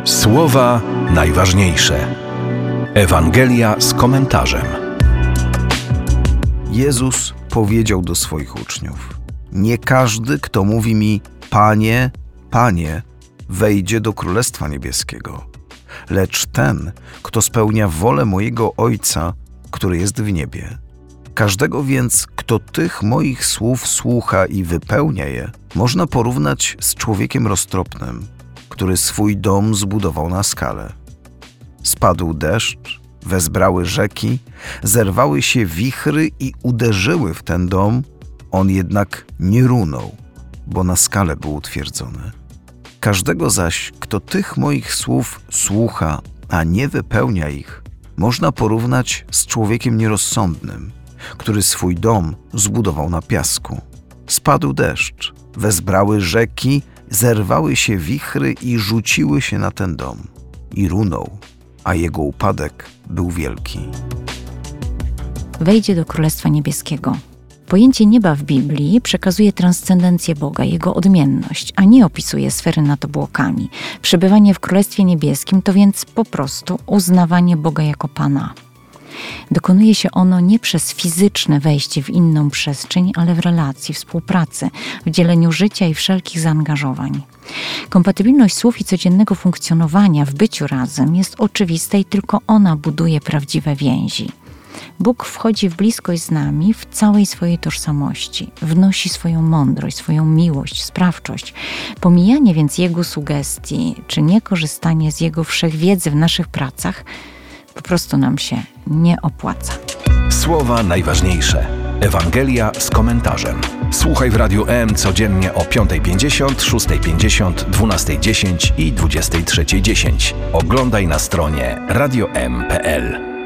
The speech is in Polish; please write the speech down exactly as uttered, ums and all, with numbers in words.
Słowa najważniejsze. Ewangelia z komentarzem. Jezus powiedział do swoich uczniów: nie każdy, kto mówi mi Panie, Panie, wejdzie do Królestwa Niebieskiego, lecz ten, kto spełnia wolę mojego Ojca, który jest w niebie. Każdego więc, kto tych moich słów słucha i wypełnia je, można porównać z człowiekiem roztropnym, który swój dom zbudował na skale. Spadł deszcz, wezbrały rzeki, zerwały się wichry i uderzyły w ten dom, on jednak nie runął, bo na skale był utwierdzony. Każdego zaś, kto tych moich słów słucha, a nie wypełnia ich, można porównać z człowiekiem nierozsądnym, który swój dom zbudował na piasku. Spadł deszcz, wezbrały rzeki, zerwały się wichry i rzuciły się na ten dom. I runął, a jego upadek był wielki. Wejdzie do Królestwa Niebieskiego. Pojęcie nieba w Biblii przekazuje transcendencję Boga, Jego odmienność, a nie opisuje sfery nad obłokami. Przebywanie w Królestwie Niebieskim to więc po prostu uznawanie Boga jako Pana. Dokonuje się ono nie przez fizyczne wejście w inną przestrzeń, ale w relacji, współpracy, w dzieleniu życia i wszelkich zaangażowań. Kompatybilność słów i codziennego funkcjonowania w byciu razem jest oczywista i tylko ona buduje prawdziwe więzi. Bóg wchodzi w bliskość z nami w całej swojej tożsamości, wnosi swoją mądrość, swoją miłość, sprawczość. Pomijanie więc Jego sugestii, czy niekorzystanie z Jego wszechwiedzy w naszych pracach po prostu nam się nie opłaca. Słowa najważniejsze. Ewangelia z komentarzem. Słuchaj w Radiu M codziennie o piąta pięćdziesiąt, szósta pięćdziesiąt, dwunasta dziesięć i dwudziesta trzecia dziesięć. Oglądaj na stronie radio m kropka p l.